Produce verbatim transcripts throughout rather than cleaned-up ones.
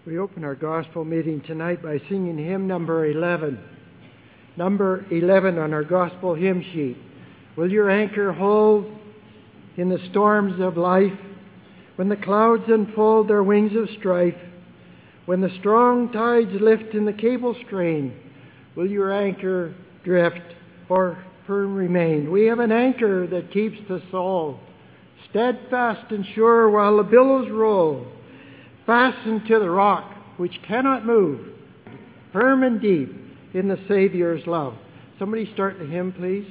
We open our gospel meeting tonight by singing hymn number eleven. Number eleven on our gospel hymn sheet. Will your anchor hold in the storms of life, when the clouds unfold their wings of strife, when the strong tides lift in the cable strain? Will your anchor drift or firm remain? We have an anchor that keeps the soul steadfast and sure while the billows roll, fastened to the rock which cannot move, firm and deep in the Savior's love. Somebody start the hymn, please.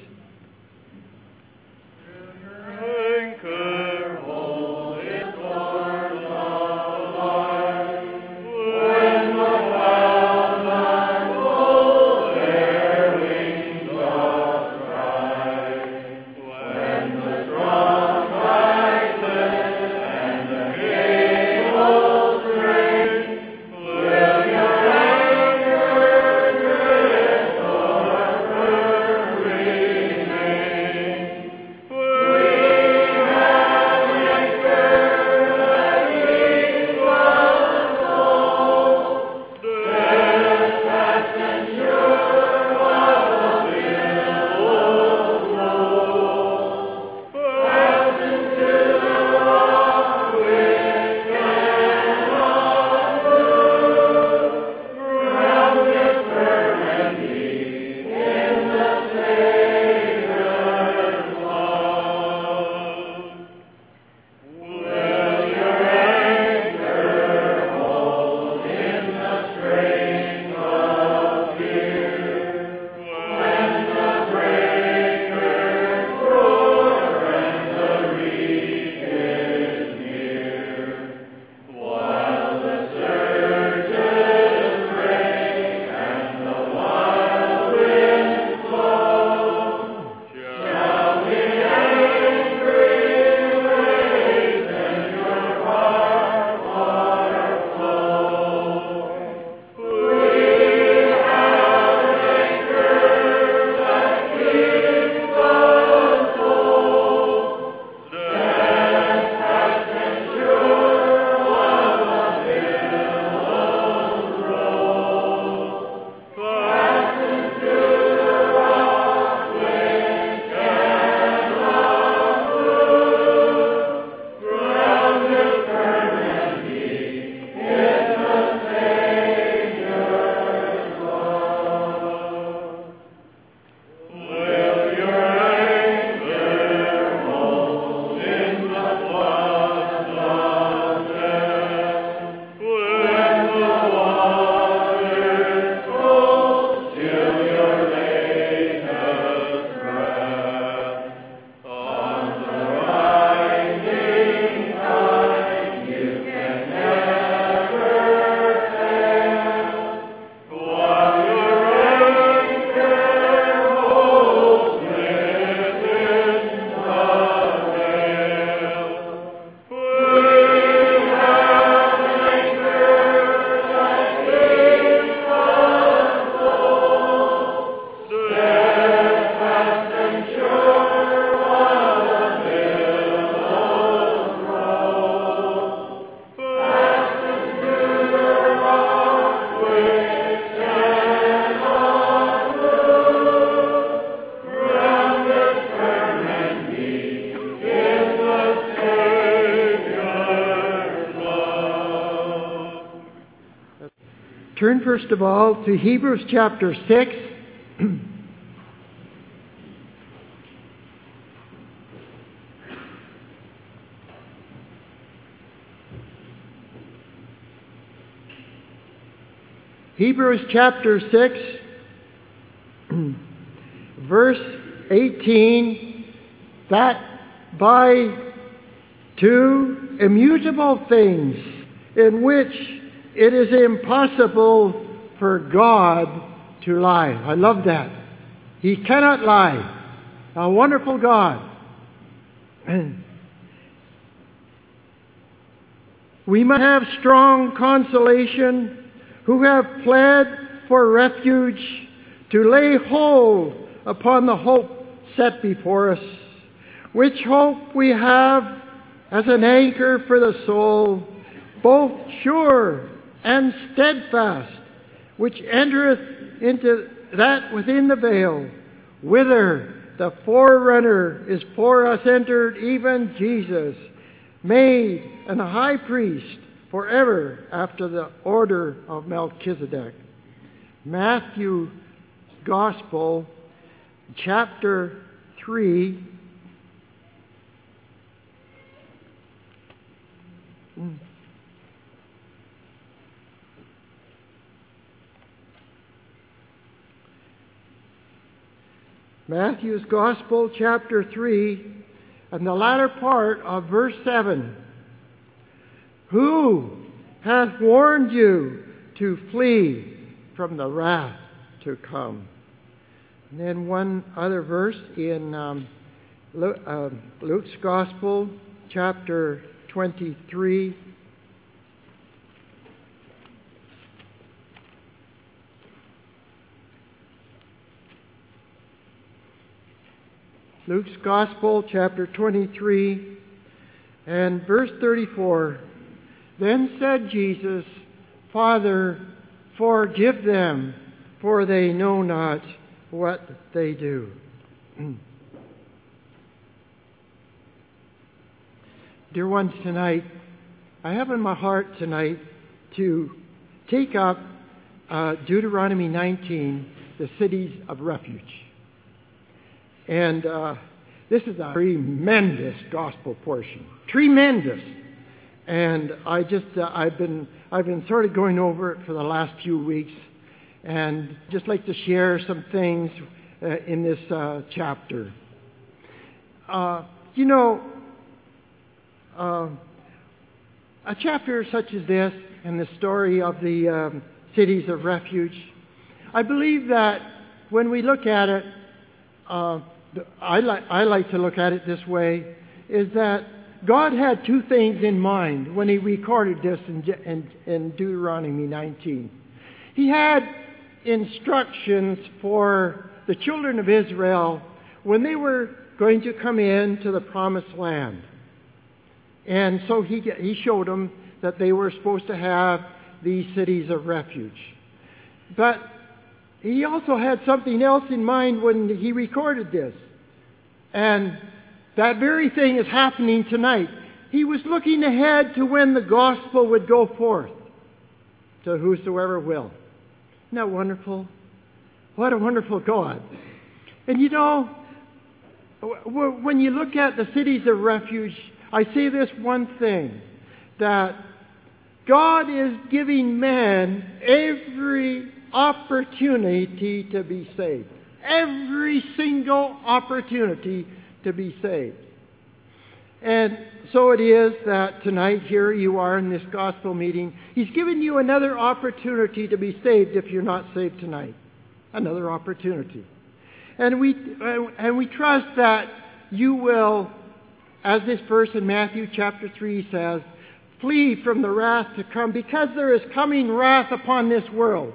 Turn first of all to Hebrews chapter six. Hebrews chapter six, verse eighteen, that by two immutable things in which it is impossible for God to lie. I love that. He cannot lie. A wonderful God. We must have strong consolation who have fled for refuge to lay hold upon the hope set before us, which hope we have as an anchor for the soul, both sure and steadfast, which entereth into that within the veil, whither the forerunner is for us entered, even Jesus, made and a high priest forever after the order of Melchizedek. Matthew's Gospel, chapter three. Matthew's Gospel, chapter three, and the latter part of verse seven. Who hath warned you to flee from the wrath to come? And then one other verse in um, Luke, uh, Luke's Gospel, chapter twenty-three. Luke's Gospel, chapter twenty-three, and verse thirty-four. Then said Jesus, Father, forgive them, for they know not what they do. Dear ones, tonight, I have in my heart tonight to take up uh, Deuteronomy nineteen, the cities of refuge. And uh, this is a tremendous gospel portion. Tremendous. And I just, uh, I've been, I've been sort of going over it for the last few weeks, and just like to share some things uh, in this uh, chapter. Uh, you know, uh, a chapter such as this, and the story of the um, cities of refuge, I believe that when we look at it, uh, I like, I like to look at it this way, is that God had two things in mind when He recorded this in, in, in Deuteronomy nineteen. He had instructions for the children of Israel when they were going to come into the promised land. And so He, he showed them that they were supposed to have these cities of refuge. But He also had something else in mind when He recorded this. And that very thing is happening tonight. He was looking ahead to when the gospel would go forth to whosoever will. Isn't that wonderful? What a wonderful God. And you know, when you look at the cities of refuge, I say this one thing, that God is giving man every opportunity to be saved. Every single opportunity to be saved. And so it is that tonight here you are in this gospel meeting. He's given you another opportunity to be saved if you're not saved tonight. Another opportunity. And we, and we trust that you will, as this verse in Matthew chapter three says, flee from the wrath to come, because there is coming wrath upon this world.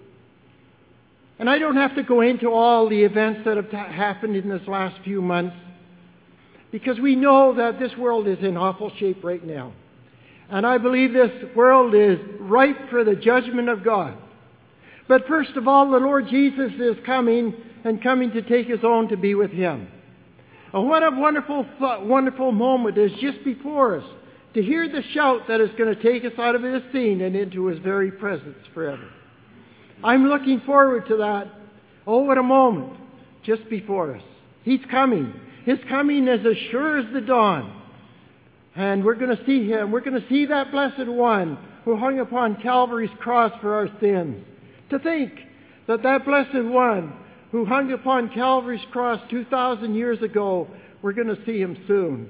And I don't have to go into all the events that have happened in this last few months, because we know that this world is in awful shape right now. And I believe this world is ripe for the judgment of God. But first of all, the Lord Jesus is coming, and coming to take His own to be with Him. And what a wonderful, wonderful moment is just before us, to hear the shout that is going to take us out of this scene and into His very presence forever. I'm looking forward to that. Oh, what a moment just before us. He's coming. His coming is as sure as the dawn. And we're going to see Him. We're going to see that blessed one who hung upon Calvary's cross for our sins. To think that that blessed one who hung upon Calvary's cross two thousand years ago, we're going to see Him soon.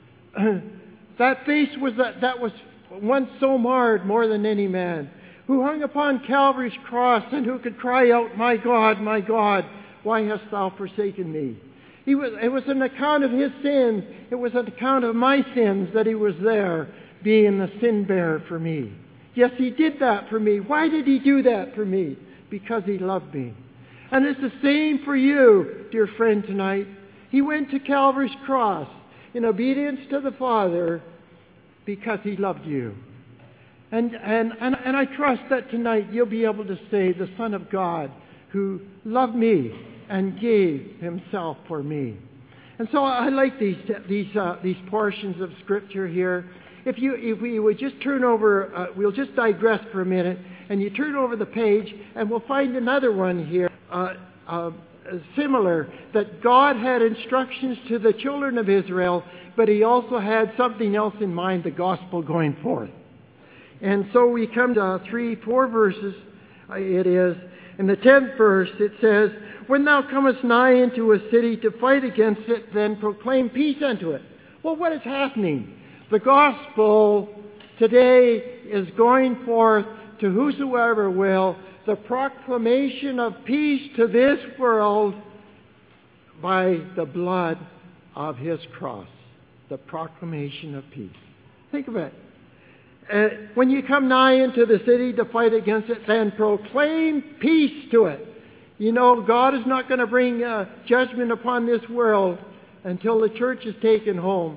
That face was that, that was once so marred more than any man, who hung upon Calvary's cross and who could cry out, My God, my God, why hast Thou forsaken me? He was, it was an account of His sin. It was an account of my sins that He was there being the sin bearer for me. Yes, He did that for me. Why did He do that for me? Because He loved me. And it's the same for you, dear friend, tonight. He went to Calvary's cross in obedience to the Father because He loved you. And, and, and, and I trust that tonight you'll be able to say, the Son of God who loved me and gave himself for me. And so I like these these uh, these portions of Scripture here. If you if we would just turn over, uh, we'll just digress for a minute, and you turn over the page, and we'll find another one here, uh, uh, similar, that God had instructions to the children of Israel, but He also had something else in mind, the gospel going forth. And so we come to three, four verses. Uh, it is in the tenth verse. It says, "When thou comest nigh into a city to fight against it, then proclaim peace unto it." Well, what is happening? The gospel today is going forth to whosoever will, the proclamation of peace to this world by the blood of His cross. The proclamation of peace. Think of it. Uh, when you come nigh into the city to fight against it, then proclaim peace to it. You know, God is not going to bring uh, judgment upon this world until the church is taken home.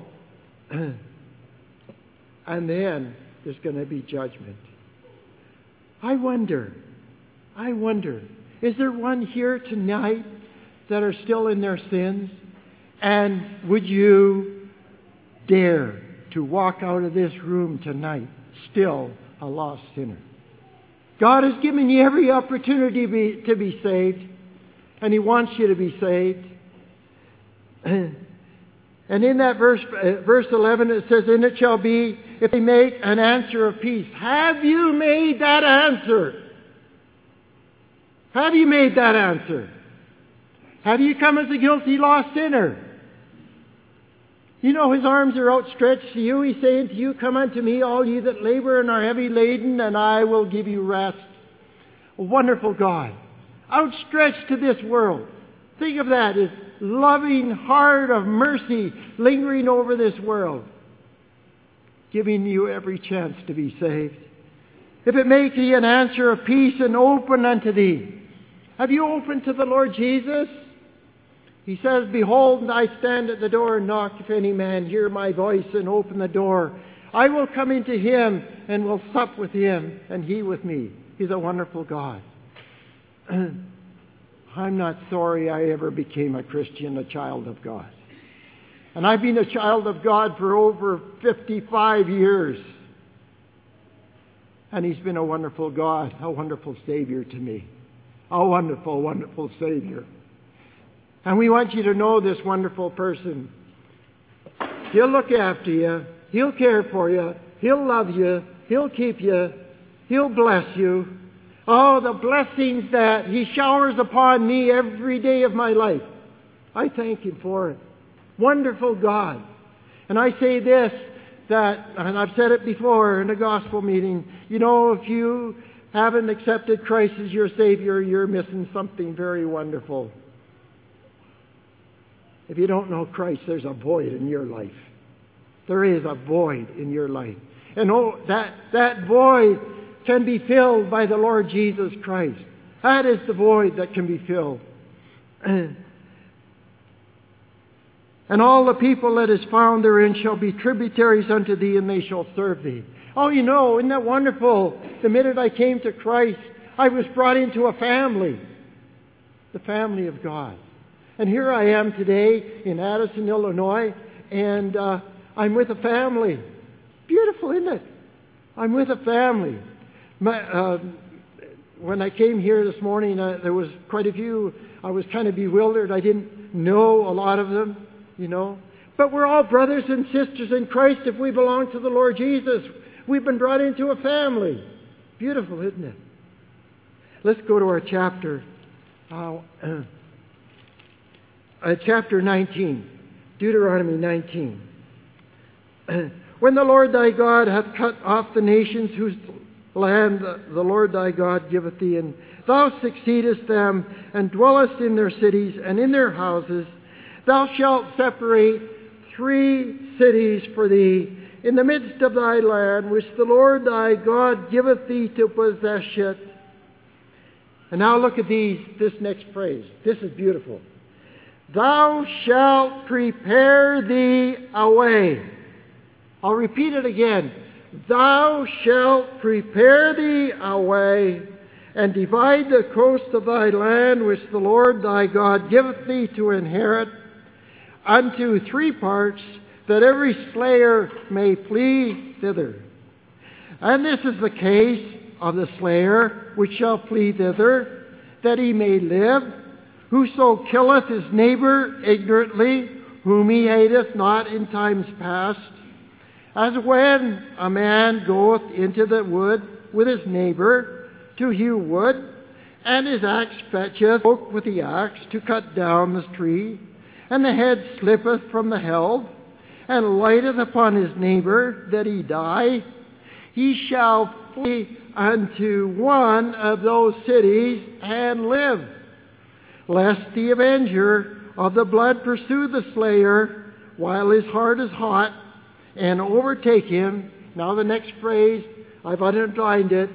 And then there's going to be judgment. I wonder, I wonder, is there one here tonight that are still in their sins? And would you dare to walk out of this room tonight still a lost sinner? God has given you every opportunity to be, to be saved, and He wants you to be saved. And in that verse, uh, verse eleven, it says, "And it shall be, if they make an answer of peace." Have you made that answer? Have you made that answer? Have you come as a guilty lost sinner? You know, His arms are outstretched to you. He's saying to you, "Come unto me, all ye that labor and are heavy laden, and I will give you rest." A wonderful God, outstretched to this world. Think of that, His loving heart of mercy lingering over this world, giving you every chance to be saved. "If it make thee an answer of peace, and open unto thee." Have you opened to the Lord Jesus? He says, "Behold, I stand at the door and knock. If any man hear my voice and open the door, I will come into him and will sup with him, and he with me." He's a wonderful God. I'm not sorry I ever became a Christian, a child of God. And I've been a child of God for over fifty-five years. And He's been a wonderful God, a wonderful Savior to me. A wonderful, wonderful Savior. And we want you to know this wonderful person. He'll look after you. He'll care for you. He'll love you. He'll keep you. He'll bless you. Oh, the blessings that He showers upon me every day of my life. I thank Him for it. Wonderful God. And I say this, that, and I've said it before in a gospel meeting, you know, if you haven't accepted Christ as your Savior, you're missing something very wonderful. If you don't know Christ, there's a void in your life. There is a void in your life. And oh, that, that void can be filled by the Lord Jesus Christ. That is the void that can be filled. And all the people that is found therein shall be tributaries unto thee, and they shall serve thee. Oh, you know, isn't that wonderful? The minute I came to Christ, I was brought into a family. The family of God. And here I am today in Addison, Illinois, and uh, I'm with a family. Beautiful, isn't it? I'm with a family. My, uh, when I came here this morning, uh, there was quite a few. I was kind of bewildered. I didn't know a lot of them, you know. But we're all brothers and sisters in Christ if we belong to the Lord Jesus. We've been brought into a family. Beautiful, isn't it? Let's go to our chapter. Uh, uh, chapter nineteen. Deuteronomy nineteen. "When the Lord thy God hath cut off the nations whose land the Lord thy God giveth thee, and thou succeedest them, and dwellest in their cities and in their houses, thou shalt separate three cities for thee in the midst of thy land, which the Lord thy God giveth thee to possess it." And now look at these, this next phrase. This is beautiful. "Thou shalt prepare thee a way." I'll repeat it again. Thou shalt prepare thee a way, and divide the coast of thy land, which the Lord thy God giveth thee to inherit, unto three parts, that every slayer may flee thither. And this is the case of the slayer which shall flee thither, that he may live. Whoso killeth his neighbor ignorantly, whom he hateth not in times past, as when a man goeth into the wood with his neighbor to hew wood, and his axe fetcheth oak with the axe to cut down the tree, and the head slippeth from the helve, and lighteth upon his neighbor that he die, he shall flee unto one of those cities and live, lest the avenger of the blood pursue the slayer while his heart is hot, and overtake him. Now the next phrase, I've underlined it,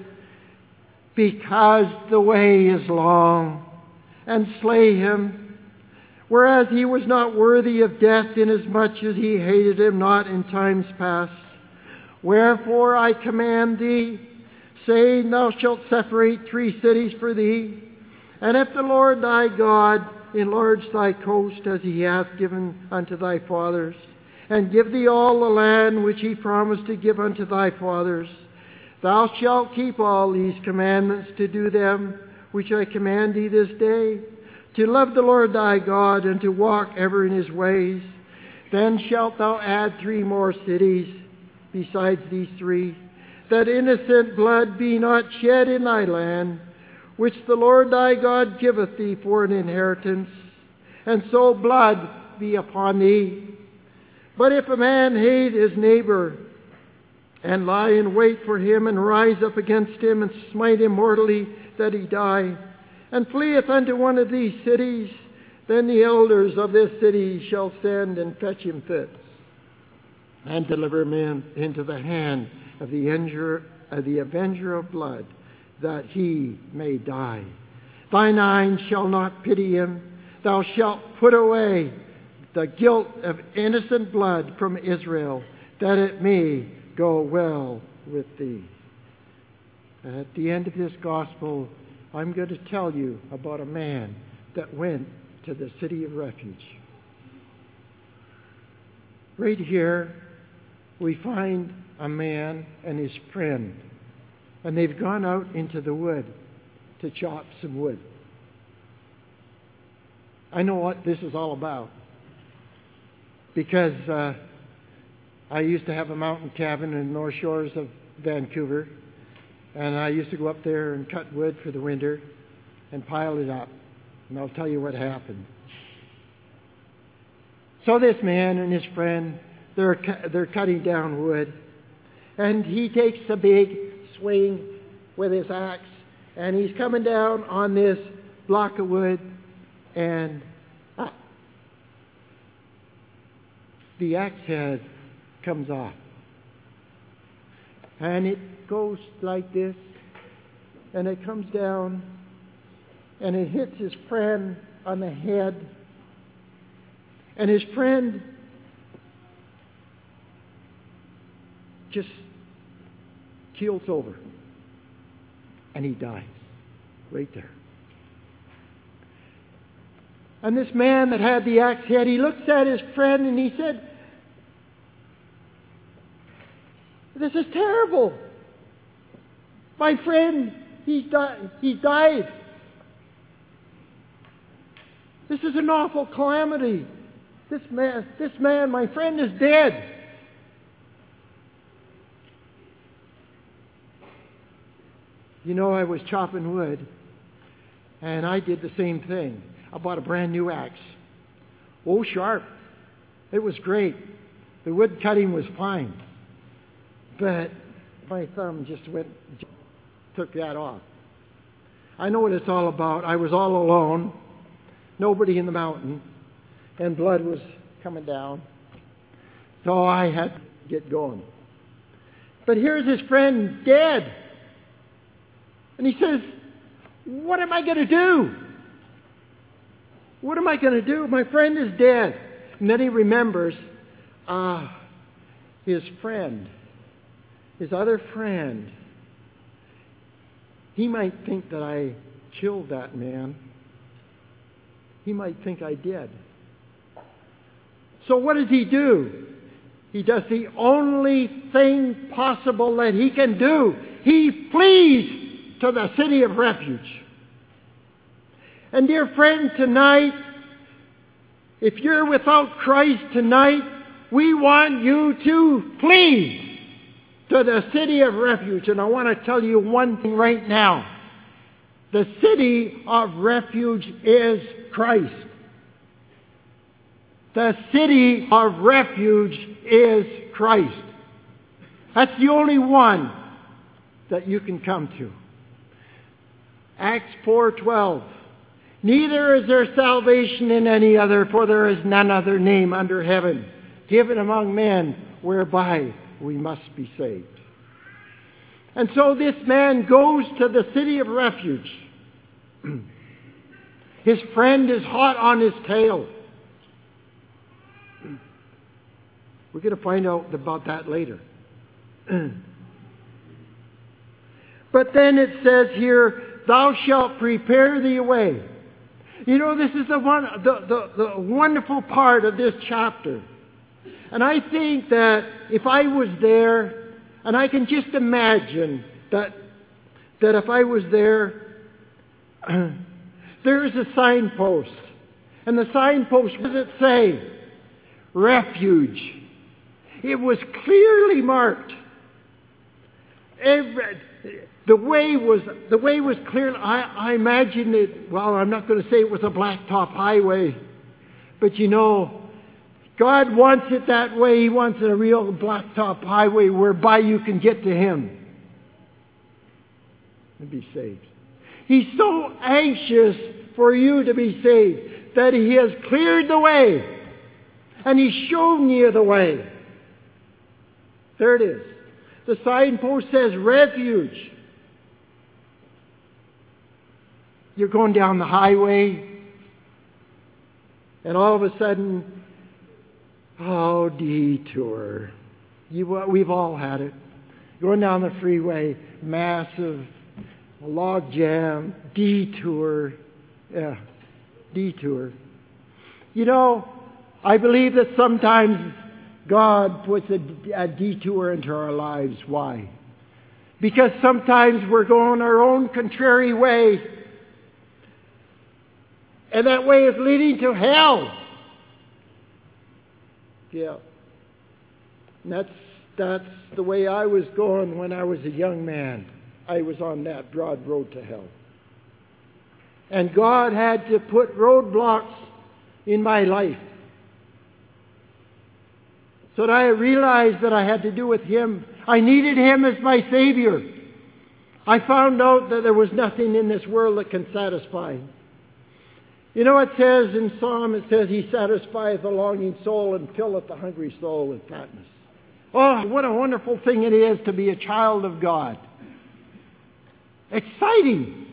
because the way is long, and slay him, whereas he was not worthy of death, inasmuch as he hated him not in times past. Wherefore I command thee, saying, thou shalt separate three cities for thee, and if the Lord thy God enlarge thy coast as he hath given unto thy fathers, and give thee all the land which he promised to give unto thy fathers, thou shalt keep all these commandments to do them, which I command thee this day, to love the Lord thy God, and to walk ever in his ways. Then shalt thou add three more cities besides these three, that innocent blood be not shed in thy land, which the Lord thy God giveth thee for an inheritance, and so blood be upon thee. But if a man hate his neighbor, and lie in wait for him, and rise up against him, and smite him mortally, that he die, and fleeth unto one of these cities, then the elders of this city shall send and fetch him thence, and deliver him in, into the hand of the, avenger, of the avenger of blood, that he may die. Thine eyes shall not pity him. Thou shalt put away the guilt of innocent blood from Israel, that it may go well with thee. And at the end of this gospel, I'm going to tell you about a man that went to the city of refuge. Right here, we find a man and his friend, and they've gone out into the wood to chop some wood. I know what this is all about, because uh, I used to have a mountain cabin in the North Shores of Vancouver, and I used to go up there and cut wood for the winter and pile it up. And I'll tell you what happened. So this man and his friend, they're they're cutting down wood, and he takes a big swing with his axe, and he's coming down on this block of wood, and ah, the axe head comes off, and it goes like this, and it comes down, and it hits his friend on the head, and his friend just keels over, and he dies right there. And this man that had the axe head, he looks at his friend and he said, "This is terrible. My friend, he's di- he died. This is an awful calamity. This man, this man, my friend, is dead." You know, I was chopping wood, and I did the same thing. I bought a brand new axe. Oh, sharp. It was great. The wood cutting was fine. But my thumb just went, took that off. I know what it's all about. I was all alone, nobody in the mountain, and blood was coming down. So I had to get going. But here's his friend dead. And he says, "What am I going to do? What am I going to do? My friend is dead." And then he remembers, ah, his friend his other friend, he might think that I killed that man. He might think I did. So what does he do? He does the only thing possible that he can do. He flees to the city of refuge. And dear friend, tonight, if you're without Christ tonight, we want you to flee to the city of refuge. And I want to tell you one thing right now. The city of refuge is Christ. The city of refuge is Christ. That's the only one that you can come to. Acts four twelve. Neither is there salvation in any other, for there is none other name under heaven given among men whereby we must be saved. And so this man goes to the city of refuge. His friend is hot on his tail. We're going to find out about that later. But then it says here, thou shalt prepare thee a way. You know, this is the, one, the, the, the wonderful part of this chapter. And I think that if I was there, and I can just imagine that, that if I was there, there is a signpost. And the signpost, what does it say? Refuge. It was clearly marked. Every, the way was the way was clear. I, I imagine it. Well, I'm not going to say it was a blacktop highway, but you know, God wants it that way. He wants a real blacktop highway whereby you can get to Him and be saved. He's so anxious for you to be saved that He has cleared the way and He's shown you the way. There it is. The signpost says refuge. You're going down the highway, and all of a sudden, oh, detour. You, we've all had it. Going down the freeway, massive log jam, detour. Yeah, detour. You know, I believe that sometimes God puts a, a detour into our lives. Why? Because sometimes we're going our own contrary way. And that way is leading to hell. Yeah. And that's, that's the way I was going when I was a young man. I was on that broad road to hell. And God had to put roadblocks in my life, so that I realized that I had to do with Him. I needed Him as my Savior. I found out that there was nothing in this world that can satisfy. You know, it says in Psalm, it says, He satisfieth the longing soul and filleth the hungry soul with fatness. Oh, what a wonderful thing it is to be a child of God. Exciting.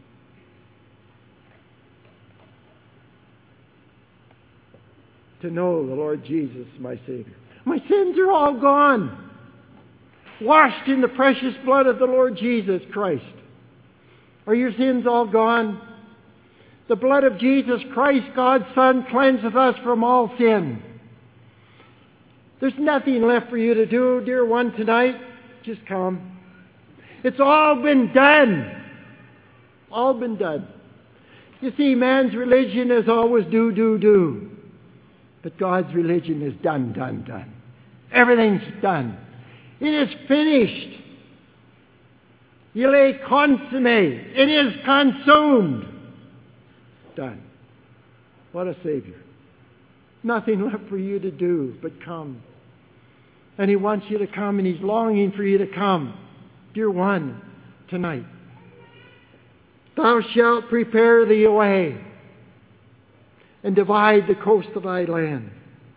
To know the Lord Jesus, my Savior. My sins are all gone. Washed in the precious blood of the Lord Jesus Christ. Are your sins all gone? The blood of Jesus Christ, God's Son, cleanseth us from all sin. There's nothing left for you to do, dear one, tonight. Just come. It's all been done. All been done. You see, man's religion is always do, do, do. But God's religion is done, done, done. Everything's done. It is finished. Il est consommé. It is consumed. Done. What a Savior. Nothing left for you to do but come. And He wants you to come, and He's longing for you to come. Dear one, tonight. Thou shalt prepare thee a way, and divide the coast of thy land.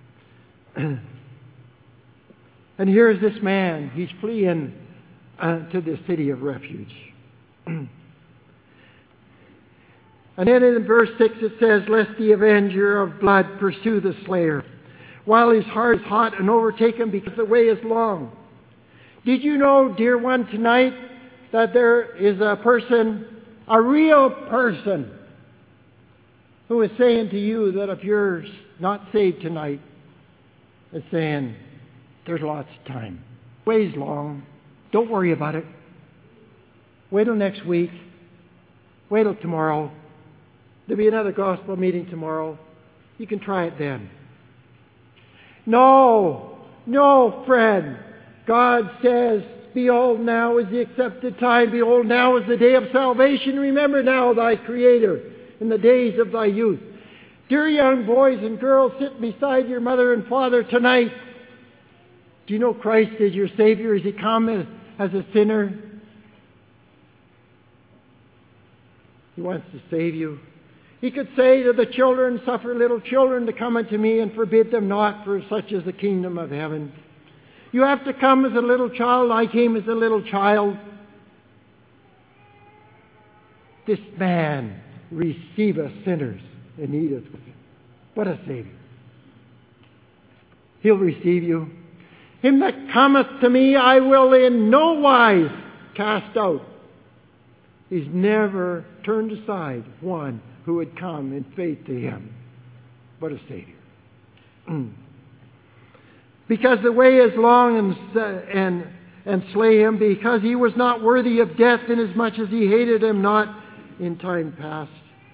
And here's this man. He's fleeing uh, to the city of refuge. And then in verse six it says, lest the avenger of blood pursue the slayer, while his heart is hot, and overtake him because the way is long. Did you know, dear one, tonight, that there is a person, a real person, who is saying to you that if you're not saved tonight, is saying, there's lots of time. Way's long. Don't worry about it. Wait till next week. Wait till tomorrow. There'll be another gospel meeting tomorrow. You can try it then. No, no, friend. God says, behold, now is the accepted time. Behold, now is the day of salvation. Remember now thy Creator in the days of thy youth. Dear young boys and girls, sit beside your mother and father tonight. Do you know Christ is your Savior? Has He come as, as a sinner? He wants to save you. He could say to the children, suffer little children to come unto me and forbid them not, for such is the kingdom of heaven. You have to come as a little child. I came as a little child. This man receiveth sinners and eateth with them. What a Savior. He'll receive you. Him that cometh to me I will in no wise cast out. He's never turned aside one who would come in faith to Him. What a Savior. Because the way is long and, and, and slay him, because he was not worthy of death, inasmuch as he hated him not in time past.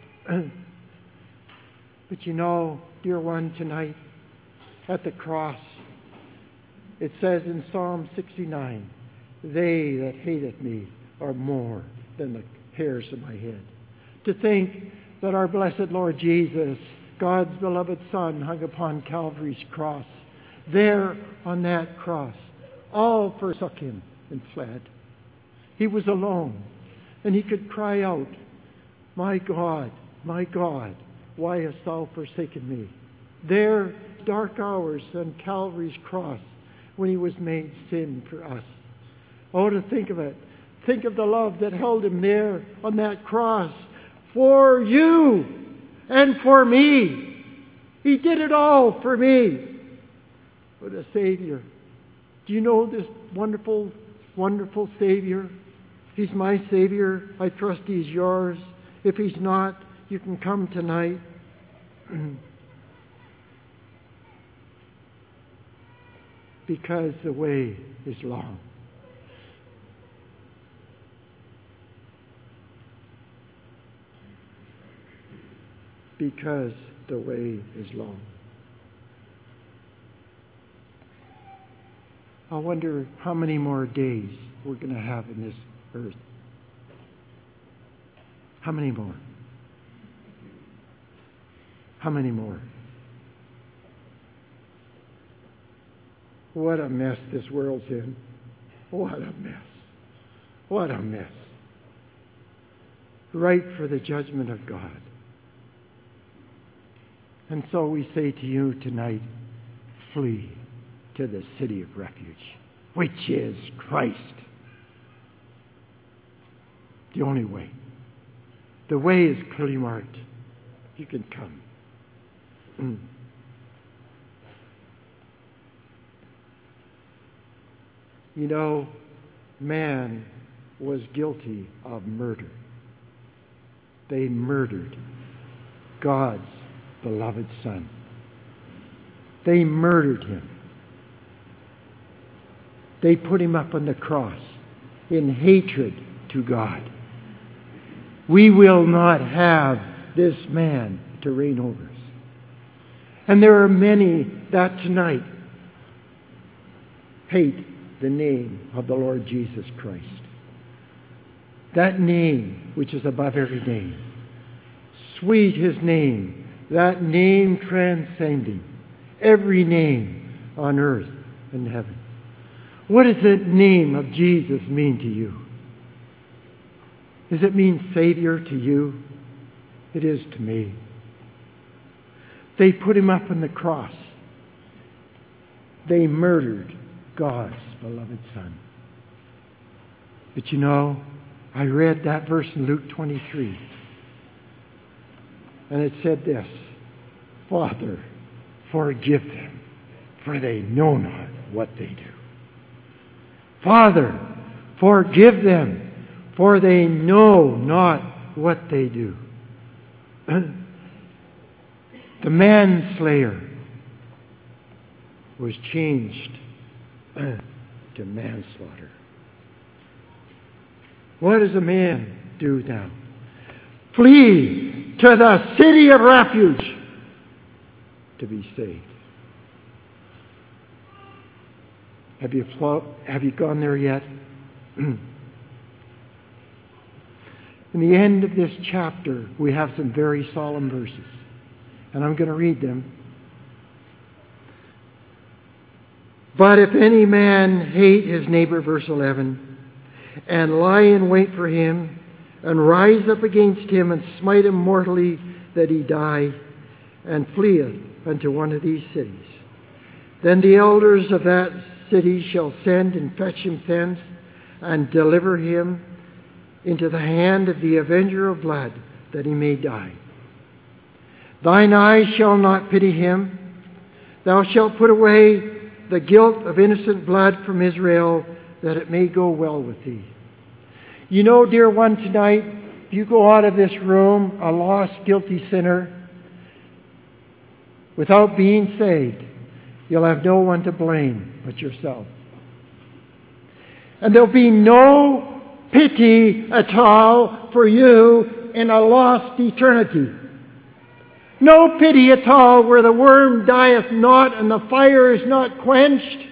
But you know, dear one, tonight, at the cross, it says in Psalm sixty-nine, they that hated me are more than the hairs of my head. To think that our blessed Lord Jesus, God's beloved Son, hung upon Calvary's cross. There on that cross, all forsook Him and fled. He was alone, and He could cry out, my God, my God, why hast thou forsaken me? There, dark hours on Calvary's cross, when He was made sin for us. Oh, to think of it. Think of the love that held Him there on that cross for you and for me. He did it all for me. What a Savior. Do you know this wonderful, wonderful Savior? He's my Savior. I trust He's yours. If He's not, you can come tonight. Because the way is long. Because the way is long. I wonder how many more days we're going to have in this earth. How many more? How many more? What a mess this world's in. What a mess. What a mess. Right for the judgment of God. And so we say to you tonight, flee to the city of refuge, which is Christ. The only way. The way is clearly marked. You can come. Mm. You know, man was guilty of murder. They murdered God's beloved Son. They murdered Him. They put Him up on the cross in hatred to God. We will not have this man to reign over us. And there are many that tonight hate the name of the Lord Jesus Christ. That name which is above every name. Sweet His name. That name transcending every name on earth and heaven. What does the name of Jesus mean to you? Does it mean Savior to you? It is to me. They put Him up on the cross. They murdered God's beloved Son. But you know, I read that verse in Luke twenty-three. And it said this, Father, forgive them, for they know not what they do. Father, forgive them, for they know not what they do. The manslayer was changed to manslaughter. What does a man do now? Flee to the city of refuge to be saved. Have you, have you gone there yet? In the end of this chapter, we have some very solemn verses. And I'm going to read them. But if any man hate his neighbor, verse eleven, and lie in wait for him, and rise up against him, and smite him mortally, that he die, and fleeth unto one of these cities, then the elders of that city shall send and fetch him thence, and deliver him into the hand of the avenger of blood, that he may die. Thine eyes shall not pity him. Thou shalt put away the guilt of innocent blood from Israel, that it may go well with thee. You know, dear one, tonight, if you go out of this room a lost, guilty sinner, without being saved, you'll have no one to blame but yourself. And there'll be no pity at all for you in a lost eternity. No pity at all where the worm dieth not and the fire is not quenched.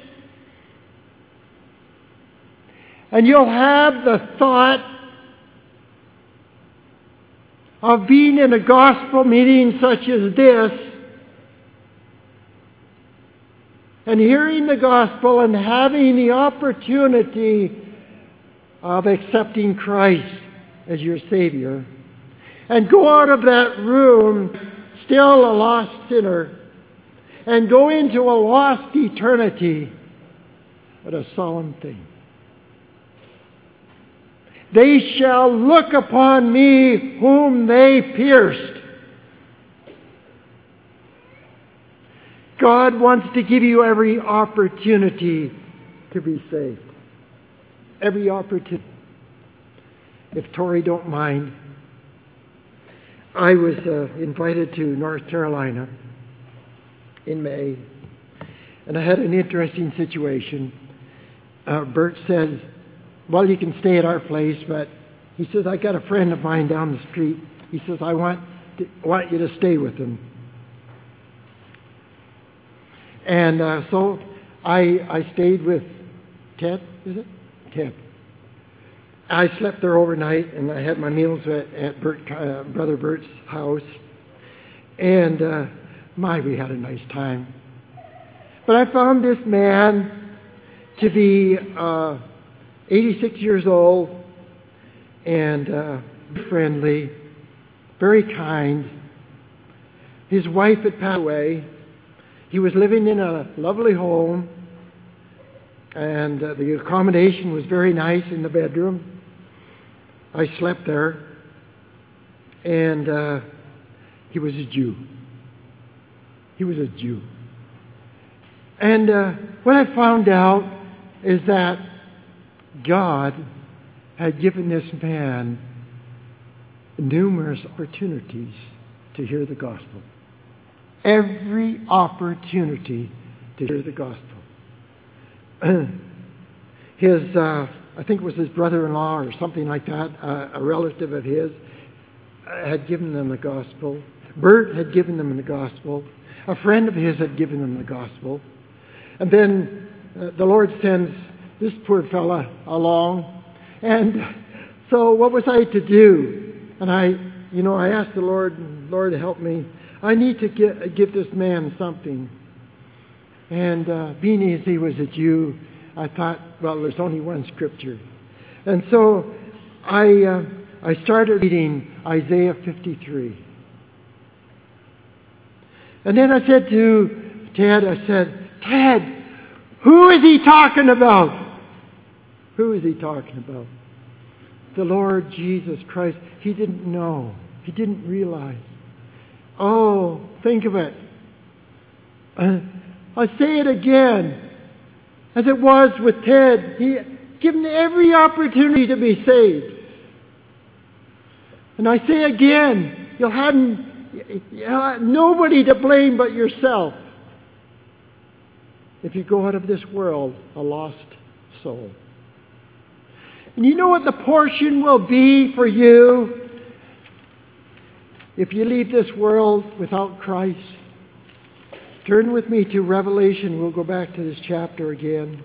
And you'll have the thought of being in a gospel meeting such as this and hearing the gospel and having the opportunity of accepting Christ as your Savior, and go out of that room still a lost sinner and go into a lost eternity. What a solemn thing. They shall look upon me whom they pierced. God wants to give you every opportunity to be saved. Every opportunity. If Tori don't mind, I was uh, invited to North Carolina in May, and I had an interesting situation. Uh, Bert says, well, you can stay at our place, but he says, I got a friend of mine down the street. He says, I want to, want you to stay with him. And uh, so I I stayed with Ted, is it? Ted. I slept there overnight, and I had my meals at, at Bert, uh, Brother Bert's house. And uh, my, we had a nice time. But I found this man to be uh, eighty-six years old and uh, friendly, very kind. His wife had passed away. He was living in a lovely home, and uh, the accommodation was very nice in the bedroom. I slept there, and uh, he was a Jew. He was a Jew. And uh, what I found out is that God had given this man numerous opportunities to hear the gospel. Every opportunity to hear the gospel. His, uh, I think it was his brother-in-law or something like that, uh, a relative of his, uh, had given them the gospel. Bert had given them the gospel. A friend of his had given them the gospel. And then uh, the Lord sends this poor fella along. And so what was I to do? And I, you know, I asked the Lord, Lord, help me. I need to get, give this man something. And uh, being as he was a Jew, I thought, well, there's only one scripture. And so I uh, I started reading Isaiah fifty-three. And then I said to Ted, I said, Ted, who is he talking about? Who is he talking about? The Lord Jesus Christ. He didn't know. He didn't realize. Oh, think of it. Uh, I'll say it again. As it was with Ted, he given every opportunity to be saved. And I say again, you'll have, you'll have nobody to blame but yourself if you go out of this world a lost soul. And you know what the portion will be for you if you leave this world without Christ? Turn with me to Revelation. We'll go back to this chapter again.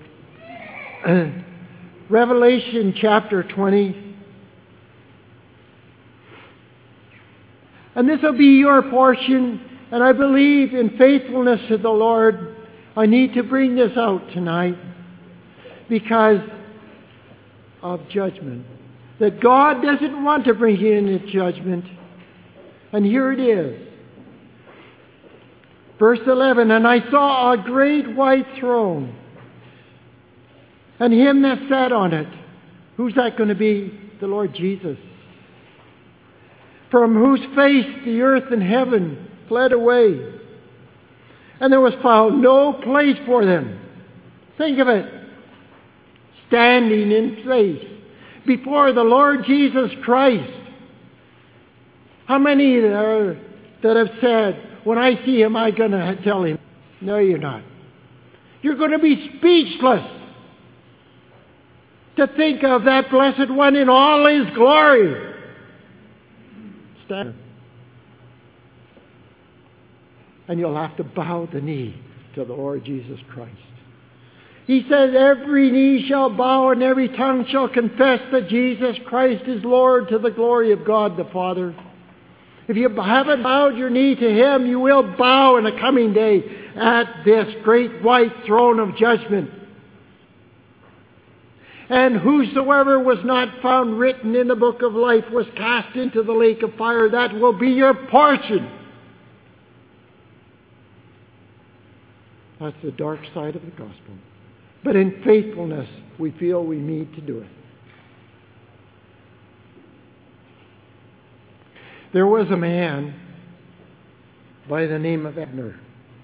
Revelation chapter twenty. And this will be your portion. And I believe in faithfulness to the Lord, I need to bring this out tonight because of judgment. That God doesn't want to bring you into judgment. And here it is. Verse eleven, and I saw a great white throne, and him that sat on it. Who's that going to be? The Lord Jesus. From whose face the earth and heaven fled away, and there was found no place for them. Think of it. Standing in place before the Lord Jesus Christ. How many there are that have said, when I see him, I'm going to tell him? No, you're not. You're going to be speechless to think of that blessed one in all his glory. Stand. And you'll have to bow the knee to the Lord Jesus Christ. He says, every knee shall bow and every tongue shall confess that Jesus Christ is Lord, to the glory of God the Father. If you haven't bowed your knee to him, you will bow in the coming day at this great white throne of judgment. And whosoever was not found written in the book of life was cast into the lake of fire. That will be your portion. That's the dark side of the gospel. But in faithfulness, we feel we need to do it. There was a man by the name of Abner.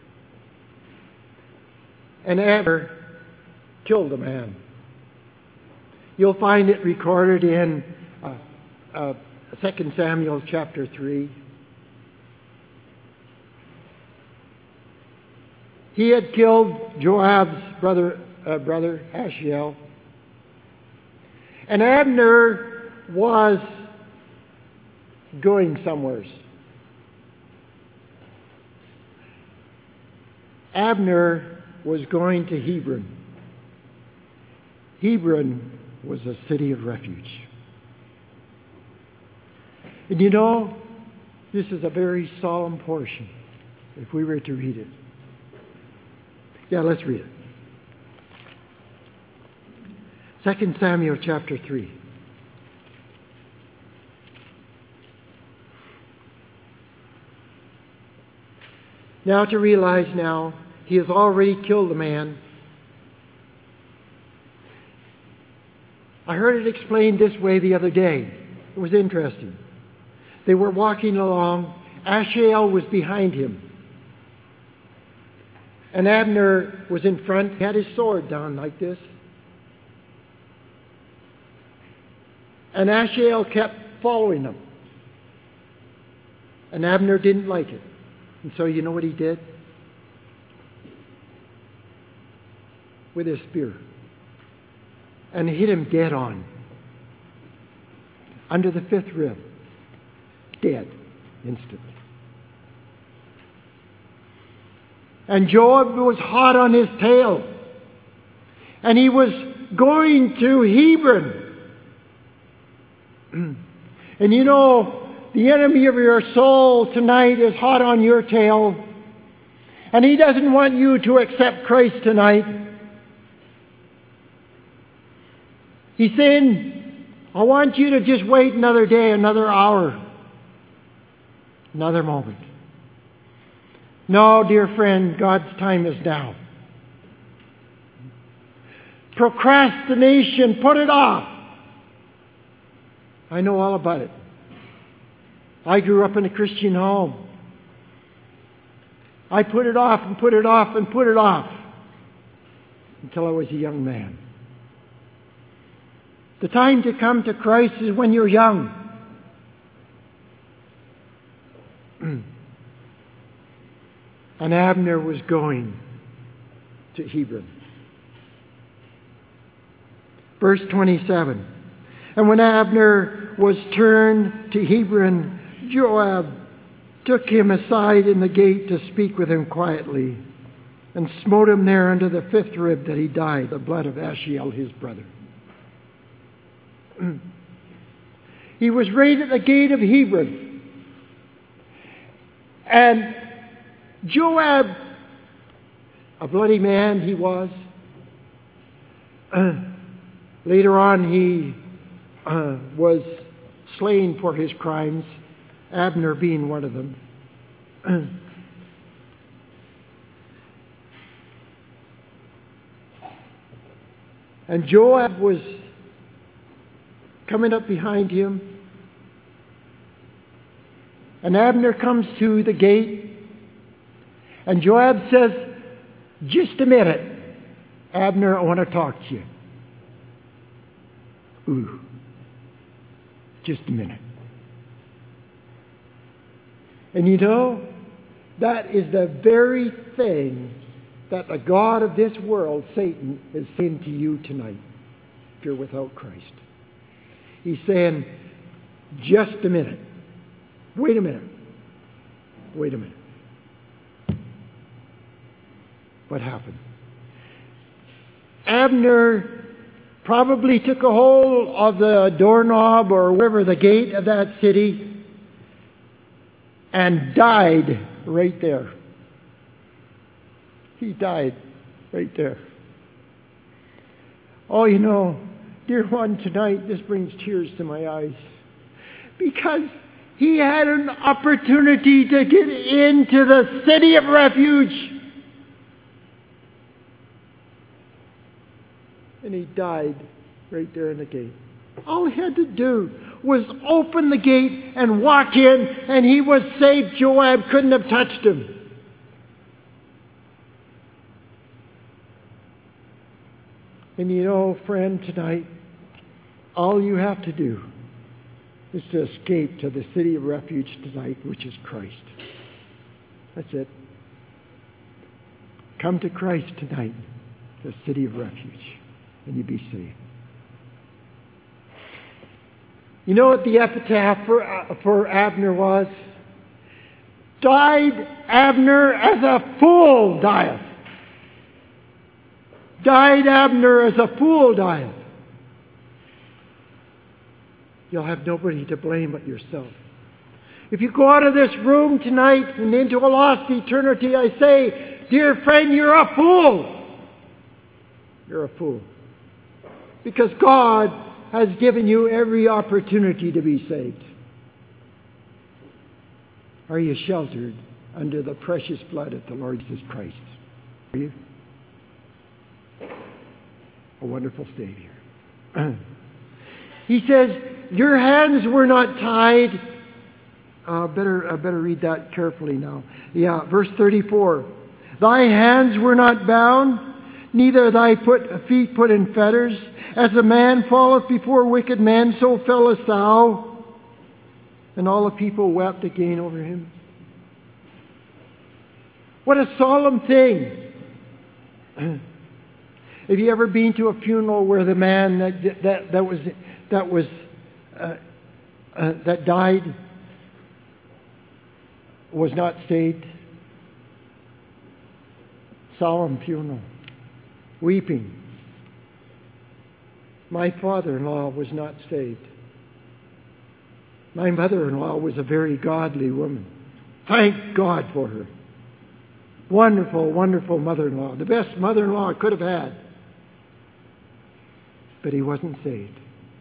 And Abner killed a man. You'll find it recorded in uh, uh, Second Samuel chapter three. He had killed Joab's brother, uh, brother Asahel. And Abner was going somewheres. Abner was going to Hebron. Hebron was a city of refuge. And you know, this is a very solemn portion if we were to read it. Yeah, let's read it. Second Samuel chapter three. Now to realize now, he has already killed a man. I heard it explained this way the other day. It was interesting. They were walking along. Asahel was behind him. And Abner was in front. He had his sword down like this. And Asahel kept following him. And Abner didn't like it. And so you know what he did? With his spear. And hit him dead on. Under the fifth rib. Dead. Instantly. And Joab was hot on his tail. And he was going to Hebron. And you know, the enemy of your soul tonight is hot on your tail. And he doesn't want you to accept Christ tonight. He's saying, I want you to just wait another day, another hour, another moment. No, dear friend, God's time is now. Procrastination, put it off. I know all about it. I grew up in a Christian home. I put it off and put it off and put it off until I was a young man. The time to come to Christ is when you're young. And Abner was going to Hebron. Verse twenty-seven. And when Abner was turned to Hebron, Joab took him aside in the gate to speak with him quietly, and smote him there under the fifth rib, that he died, the blood of Ashiel his brother. He was right at the gate of Hebron. And Joab, a bloody man he was, uh, later on he uh, was slain for his crimes, Abner being one of them. And Joab was coming up behind him. And Abner comes to the gate. And Joab says, "Just a minute, Abner, I want to talk to you." Ooh, just a minute. And you know, that is the very thing that the God of this world, Satan, is saying to you tonight, if you're without Christ. He's saying, just a minute. Wait a minute. Wait a minute. What happened? Abner probably took a hold of the doorknob or whatever, the gate of that city, and died right there. He died right there. Oh, you know, dear one, tonight this brings tears to my eyes. Because he had an opportunity to get into the city of refuge. And he died right there in the gate. All he had to do was open the gate and walk in, and he was saved. Joab couldn't have touched him. And you know, friend, tonight, all you have to do is to escape to the city of refuge tonight, which is Christ. That's it. Come to Christ tonight, the city of refuge, and you'll be saved. You know what the epitaph for, uh, for Abner was? Died Abner as a fool dieth. Died Abner as a fool dieth. You'll have nobody to blame but yourself. If you go out of this room tonight and into a lost eternity, I say, dear friend, you're a fool. You're a fool. Because God has given you every opportunity to be saved. Are you sheltered under the precious blood of the Lord Jesus Christ? Are you? A wonderful Savior. He says, your hands were not tied. Uh, better, uh, better read that carefully now. Yeah, verse thirty-four. Thy hands were not bound, neither thy put, feet put in fetters. As a man falleth before wicked men, so fellest thou. And all the people wept again over him. What a solemn thing. Have you ever been to a funeral where the man that that, that was that was uh, uh, that died was not saved? Solemn funeral, weeping. My father-in-law was not saved. My mother-in-law was a very godly woman. Thank God for her. Wonderful, wonderful mother-in-law. The best mother-in-law I could have had. But he wasn't saved.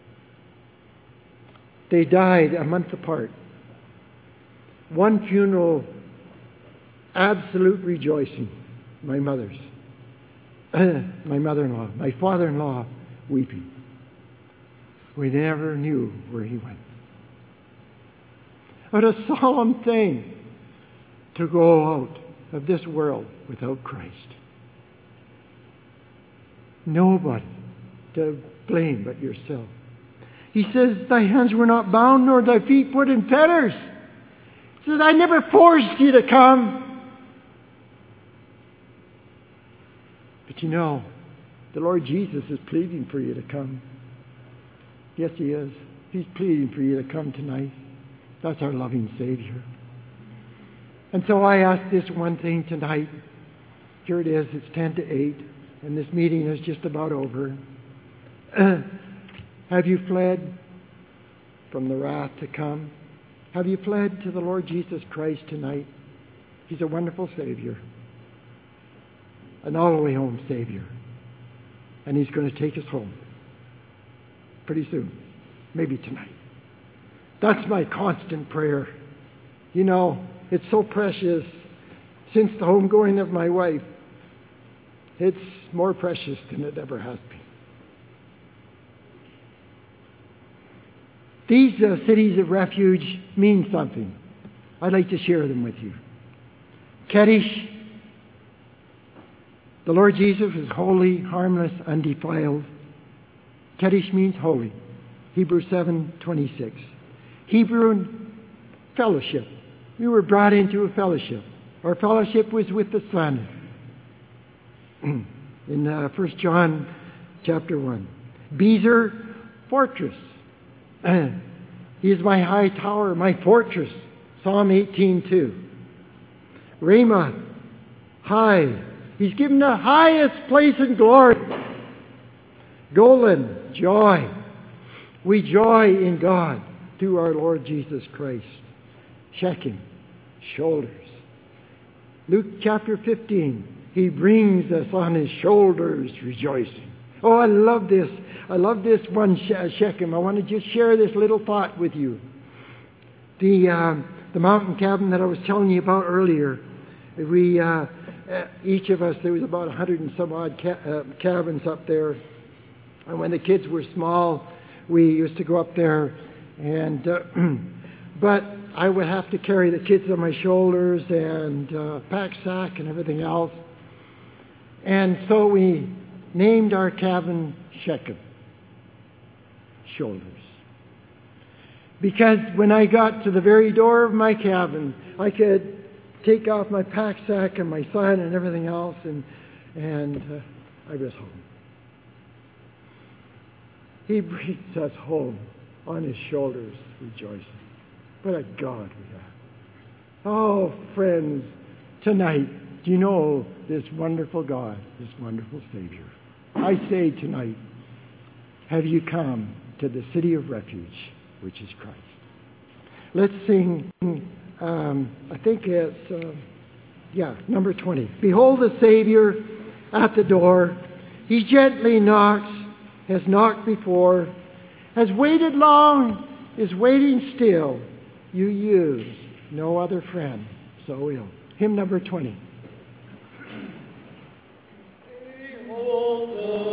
They died a month apart. One funeral, absolute rejoicing. My mother's. My mother-in-law. My father-in-law weeping. We never knew where he went. What a solemn thing to go out of this world without Christ. Nobody to blame but yourself. He says, thy hands were not bound, nor thy feet put in fetters. He says, I never forced you to come. But you know, the Lord Jesus is pleading for you to come. Yes, He is. He's pleading for you to come tonight. That's our loving Savior. And so I ask this one thing tonight. Here it is. It's ten to eight, and this meeting is just about over. Have you fled from the wrath to come? Have you fled to the Lord Jesus Christ tonight? He's a wonderful Savior. An all-the-way home Savior. And He's going to take us home. Pretty soon. Maybe tonight. That's my constant prayer. You know, it's so precious. Since the homegoing of my wife, it's more precious than it ever has been. These uh, cities of refuge mean something. I'd like to share them with you. Kadesh, the Lord Jesus is holy, harmless, undefiled. Kadesh means holy. Hebrews seven twenty-six. Hebrew fellowship. We were brought into a fellowship. Our fellowship was with the Son. In uh, First John chapter one. Bezer, fortress. He is my high tower, my fortress. Psalm eighteen two. Ramah, high. He's given the highest place in glory. Golan, joy. We joy in God through our Lord Jesus Christ. Shechem, shoulders. Luke chapter fifteen. He brings us on His shoulders rejoicing. Oh, I love this. I love this one, Shechem. I want to just share this little thought with you. The uh, the mountain cabin that I was telling you about earlier. We uh, each of us, there was about a hundred and some odd ca- uh, cabins up there. And when the kids were small, we used to go up there. And uh, but I would have to carry the kids on my shoulders and uh, pack sack and everything else. And so we named our cabin Shechem. Shoulders. Because when I got to the very door of my cabin, I could take off my pack sack and my sign and everything else, and and uh, I was home. He brings us home on His shoulders, rejoicing. What a God we have. Oh, friends, tonight, do you know this wonderful God, this wonderful Savior? I say tonight, have you come to the city of refuge, which is Christ? Let's sing, um, I think it's, uh, yeah, number twenty. Behold the Savior at the door. He gently knocks, has knocked before, has waited long, is waiting still. You use no other friend so ill. Hymn number twenty. Behold the